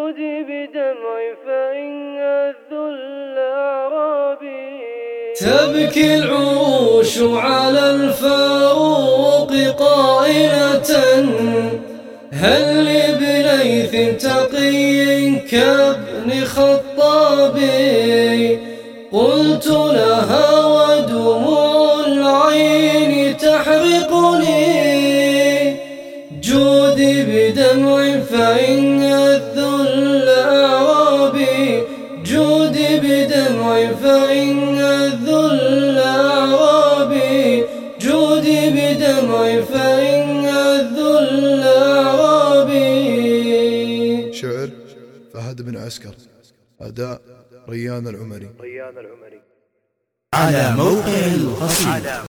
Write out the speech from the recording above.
جودي بدمعي فإن الذل أعرابي. تبكي العروش على الفاروق قائلة هل لبليث تقي كابن خطابي. قلت لها ودموع العين تحرقني جودي بدمع فإن الذل أعرابي. جودي بدمع فإن الذل أعرابي. جودي بدمع فإن الذل أعرابي. شعر فهد بن عسكر، أداء ريان العمري. على موقع القصيدة.